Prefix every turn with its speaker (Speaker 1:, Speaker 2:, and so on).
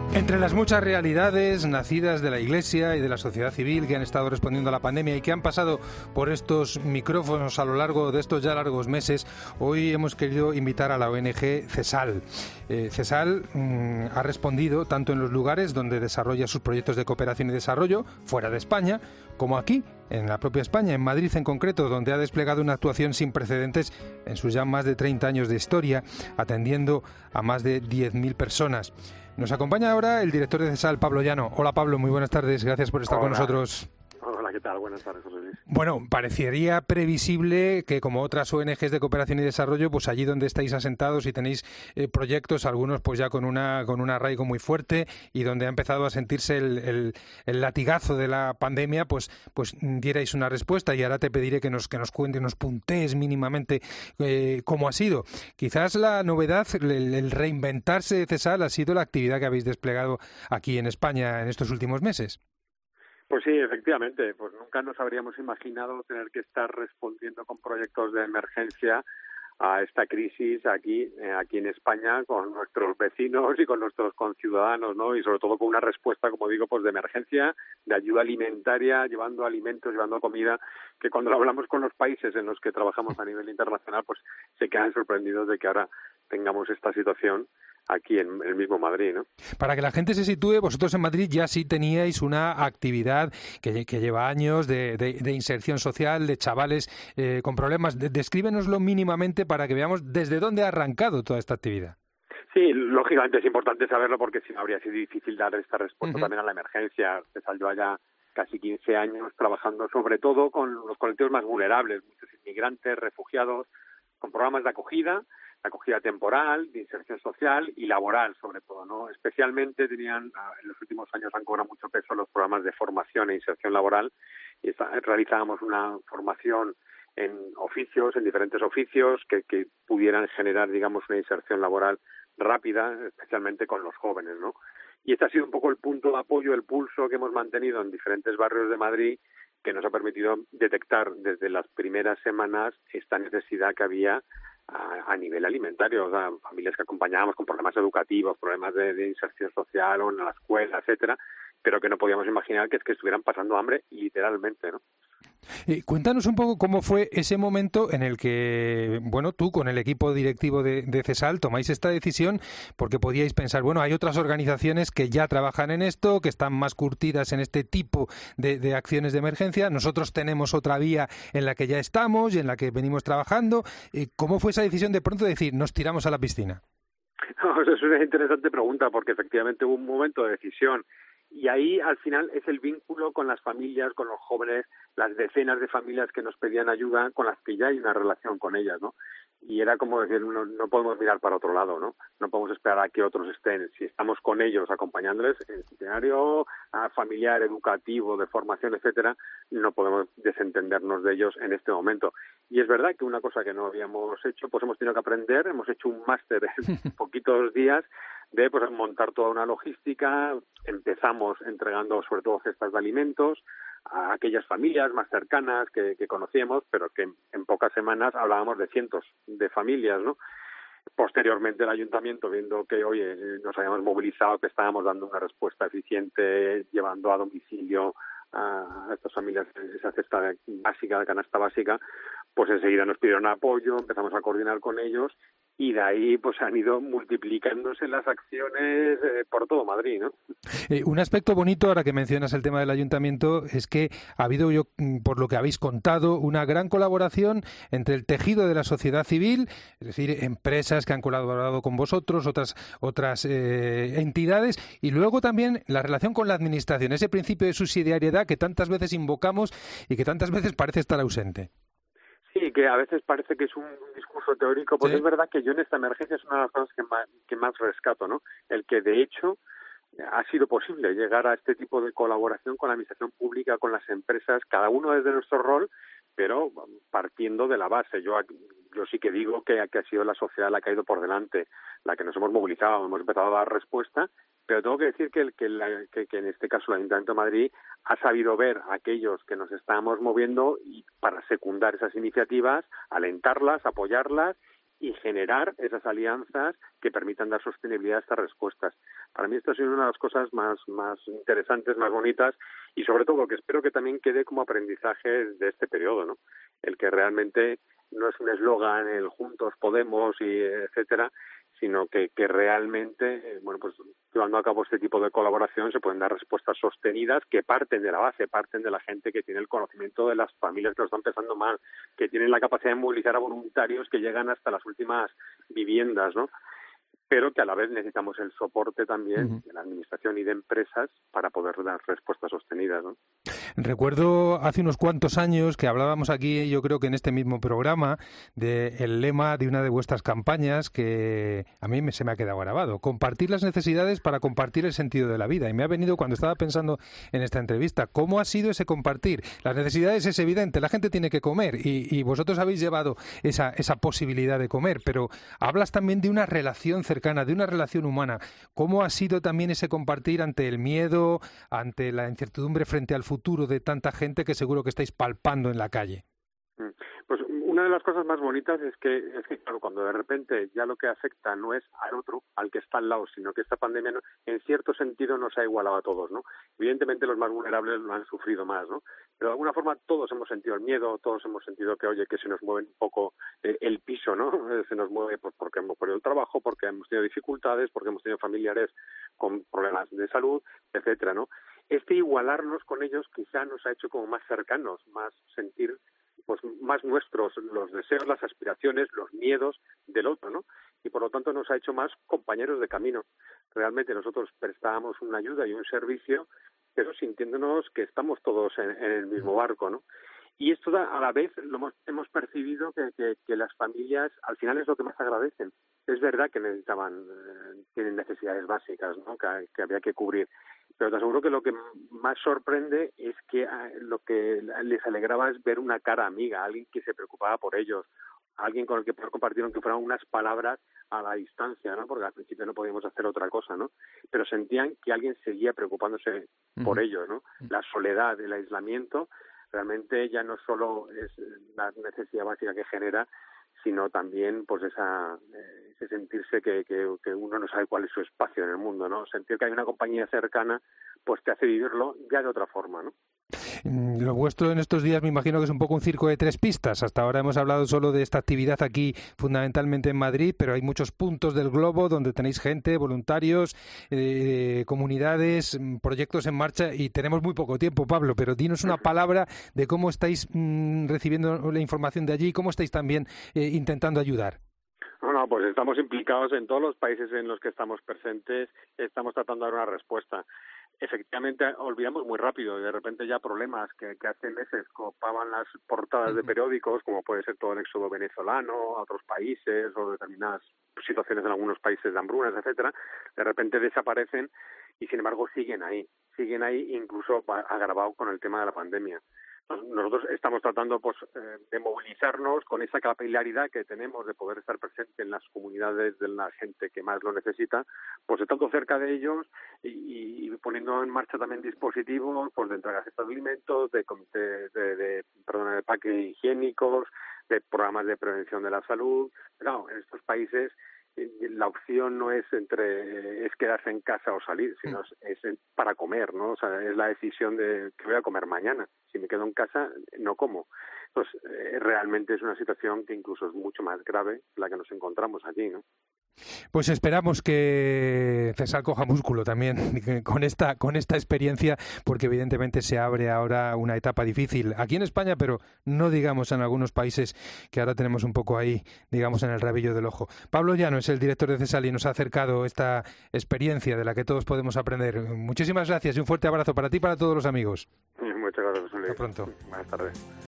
Speaker 1: Entre las muchas realidades nacidas de la Iglesia y de la sociedad civil que han estado respondiendo a la pandemia y que han pasado por estos micrófonos a lo largo de estos ya largos meses, hoy hemos querido invitar a la ONG CESAL. CESAL ha respondido tanto en los lugares donde desarrolla sus proyectos de cooperación y desarrollo, fuera de España, como aquí, en la propia España, en Madrid en concreto, donde ha desplegado una actuación sin precedentes en sus ya más de 30 años de historia, atendiendo a más de 10.000 personas. Nos acompaña ahora el director de CESAL, Pablo Llano. Hola Pablo, muy buenas tardes, gracias por estar con nosotros.
Speaker 2: Hola, ¿qué tal? Buenas tardes, José Luis.
Speaker 1: Bueno, parecería previsible que, como otras ONGs de cooperación y desarrollo, pues allí donde estáis asentados y tenéis proyectos, algunos pues ya con un arraigo muy fuerte y donde ha empezado a sentirse el latigazo de la pandemia, pues dierais una respuesta, y ahora te pediré que nos cuentes, nos puntees mínimamente cómo ha sido. Quizás la novedad, el reinventarse de CESAL ha sido la actividad que habéis desplegado aquí en España en estos últimos meses.
Speaker 2: Pues sí, efectivamente, pues nunca nos habríamos imaginado tener que estar respondiendo con proyectos de emergencia a esta crisis aquí en España, con nuestros vecinos y con nuestros conciudadanos, ¿no? Y sobre todo con una respuesta, como digo, pues de emergencia, de ayuda alimentaria, llevando alimentos, llevando comida, que cuando hablamos con los países en los que trabajamos a nivel internacional, pues se quedan sorprendidos de que ahora tengamos esta situación aquí en el mismo Madrid, ¿no?
Speaker 1: Para que la gente se sitúe, vosotros en Madrid ya sí teníais una actividad que lleva años de inserción social, de chavales con problemas. Descríbenoslo mínimamente para que veamos desde dónde ha arrancado toda esta actividad.
Speaker 2: Sí, lógicamente es importante saberlo porque si no habría sido difícil dar esta respuesta también a la emergencia. Se salió allá casi 15 años trabajando sobre todo con los colectivos más vulnerables, muchos inmigrantes, refugiados, con programas de acogida temporal, de inserción social y laboral, sobre todo, ¿no? Especialmente en los últimos años han cobrado mucho peso los programas de formación e inserción laboral, y realizábamos una formación en diferentes oficios que pudieran generar, digamos, una inserción laboral rápida, especialmente con los jóvenes, ¿no? Y este ha sido un poco el punto de apoyo, el pulso que hemos mantenido en diferentes barrios de Madrid, que nos ha permitido detectar desde las primeras semanas esta necesidad que había a nivel alimentario, o sea, familias que acompañábamos con problemas educativos, problemas de inserción social o en la escuela, etcétera, pero que no podíamos imaginar que estuvieran pasando hambre literalmente, ¿no?
Speaker 1: Cuéntanos un poco cómo fue ese momento en el que, bueno, tú con el equipo directivo de CESAL tomáis esta decisión, porque podíais pensar, bueno, hay otras organizaciones que ya trabajan en esto, que están más curtidas en este tipo de acciones de emergencia. Nosotros tenemos otra vía en la que ya estamos y en la que venimos trabajando. ¿Cómo fue esa decisión de pronto de decir, nos tiramos a la piscina?
Speaker 2: No, eso es una interesante pregunta, porque efectivamente hubo un momento de decisión. Y ahí, al final, es el vínculo con las familias, con los jóvenes, las decenas de familias que nos pedían ayuda, con las que ya hay una relación con ellas, ¿no? Y era como decir, no podemos mirar para otro lado, ¿no? No podemos esperar a que otros estén. Si estamos con ellos, acompañándoles en el escenario familiar, educativo, de formación, etcétera, no podemos desentendernos de ellos en este momento. Y es verdad que una cosa que no habíamos hecho, pues hemos tenido que aprender, hemos hecho un máster en poquitos días de pues montar toda una logística. Empezamos entregando sobre todo cestas de alimentos a aquellas familias más cercanas que conocíamos, pero que en pocas semanas hablábamos de cientos de familias, ¿no? Posteriormente el ayuntamiento, viendo que nos habíamos movilizado, que estábamos dando una respuesta eficiente, llevando a domicilio a estas familias esa cesta básica, canasta básica, pues enseguida nos pidieron apoyo, empezamos a coordinar con ellos y de ahí pues han ido multiplicándose las acciones por todo Madrid, ¿no?
Speaker 1: Un aspecto bonito, ahora que mencionas el tema del ayuntamiento, es que ha habido, por lo que habéis contado, una gran colaboración entre el tejido de la sociedad civil, es decir, empresas que han colaborado con vosotros, otras entidades, y luego también la relación con la administración, ese principio de subsidiariedad que tantas veces invocamos y que tantas veces parece estar ausente.
Speaker 2: Sí, que a veces parece que es un discurso teórico, pues ¿sí? Es verdad que yo en esta emergencia es una de las cosas que más rescato, ¿no? El que de hecho ha sido posible llegar a este tipo de colaboración con la administración pública, con las empresas, cada uno desde nuestro rol, pero partiendo de la base. Yo sí que digo que ha sido la sociedad la que ha ido por delante, la que nos hemos movilizado, hemos empezado a dar respuesta, pero tengo que decir que en este caso el Ayuntamiento de Madrid ha sabido ver a aquellos que nos estábamos moviendo y para secundar esas iniciativas, alentarlas, apoyarlas y generar esas alianzas que permitan dar sostenibilidad a estas respuestas. Para mí esta ha sido una de las cosas más interesantes, más bonitas, y sobre todo que espero que también quede como aprendizaje de este periodo, ¿no? El que realmente no es un eslogan, el juntos podemos y etcétera, sino que realmente, pues llevando a cabo este tipo de colaboración se pueden dar respuestas sostenidas que parten de la base, parten de la gente que tiene el conocimiento de las familias que lo están pasando mal, que tienen la capacidad de movilizar a voluntarios que llegan hasta las últimas viviendas, ¿no? Pero que a la vez necesitamos el soporte también de la administración y de empresas para poder dar respuestas sostenidas, ¿no?
Speaker 1: Recuerdo hace unos cuantos años que hablábamos aquí, yo creo que en este mismo programa, del lema de una de vuestras campañas que a mí se me ha quedado grabado: compartir las necesidades para compartir el sentido de la vida. Y me ha venido cuando estaba pensando en esta entrevista, ¿cómo ha sido ese compartir? Las necesidades es evidente, la gente tiene que comer y vosotros habéis llevado esa posibilidad de comer, pero hablas también de una relación cercana, de una relación humana. ¿Cómo ha sido también ese compartir ante el miedo, ante la incertidumbre frente al futuro de tanta gente que seguro que estáis palpando en la calle?
Speaker 2: Pues una de las cosas más bonitas es que claro, cuando de repente ya lo que afecta no es al otro, al que está al lado, sino que esta pandemia en cierto sentido nos ha igualado a todos, ¿no? Evidentemente los más vulnerables lo han sufrido más, ¿no? Pero de alguna forma todos hemos sentido el miedo, todos hemos sentido que se nos mueve un poco el piso, ¿no? Se nos mueve pues porque hemos perdido el trabajo, porque hemos tenido dificultades, porque hemos tenido familiares con problemas de salud, etcétera, ¿no? Igualarnos con ellos quizá nos ha hecho como más cercanos, más sentir pues más nuestros los deseos, las aspiraciones, los miedos del otro, ¿no? Y por lo tanto nos ha hecho más compañeros de camino. Realmente nosotros prestábamos una ayuda y un servicio, pero sintiéndonos que estamos todos en el mismo barco, ¿no? Y esto a la vez hemos percibido que las familias al final es lo que más agradecen. Es verdad que tienen necesidades básicas, ¿no? que había que cubrir, pero te aseguro que lo que más sorprende es que lo que les alegraba es ver una cara amiga, alguien que se preocupaba por ellos, alguien con el que poder compartir aunque fueran unas palabras a la distancia, ¿no? Porque al principio no podíamos hacer otra cosa, ¿no? Pero sentían que alguien seguía preocupándose por ellos, ¿no? La soledad, el aislamiento, realmente ya no solo es la necesidad básica que genera, sino también pues ese sentirse que uno no sabe cuál es su espacio en el mundo, ¿no? Sentir que hay una compañía cercana pues te hace vivirlo ya de otra forma, ¿no?
Speaker 1: Lo vuestro en estos días me imagino que es un poco un circo de tres pistas. Hasta ahora hemos hablado solo de esta actividad aquí, fundamentalmente en Madrid, pero hay muchos puntos del globo donde tenéis gente, voluntarios, comunidades, proyectos en marcha, y tenemos muy poco tiempo, Pablo, pero dinos una palabra de cómo estáis recibiendo la información de allí y cómo estáis también intentando ayudar.
Speaker 2: No, pues estamos implicados en todos los países en los que estamos presentes, estamos tratando de dar una respuesta. Efectivamente, olvidamos muy rápido y de repente ya problemas que hace meses copaban las portadas de periódicos, como puede ser todo el éxodo venezolano a otros países o determinadas situaciones en algunos países de hambrunas, etcétera, de repente desaparecen y sin embargo siguen ahí incluso agravado con el tema de la pandemia. Nosotros estamos tratando pues de movilizarnos con esa capilaridad que tenemos de poder estar presente en las comunidades de la gente que más lo necesita, pues estando cerca de ellos y poniendo en marcha también dispositivos pues de entregas de alimentos, de paquetes higiénicos, de programas de prevención de la salud. Claro, en estos países la opción no es quedarse en casa o salir, sino es para comer, ¿no? O sea, es la decisión de que voy a comer mañana. Si me quedo en casa, no como. Entonces, realmente es una situación que incluso es mucho más grave la que nos encontramos allí, ¿no?
Speaker 1: Pues esperamos que Cesar coja músculo también con esta experiencia, porque evidentemente se abre ahora una etapa difícil aquí en España, pero no digamos en algunos países que ahora tenemos un poco ahí, digamos, en el rabillo del ojo. Pablo Llano es el director de Cesal y nos ha acercado esta experiencia de la que todos podemos aprender. Muchísimas gracias y un fuerte abrazo para ti y para todos los amigos.
Speaker 2: Muchas gracias, Luis.
Speaker 1: Hasta pronto.
Speaker 2: Buenas tardes.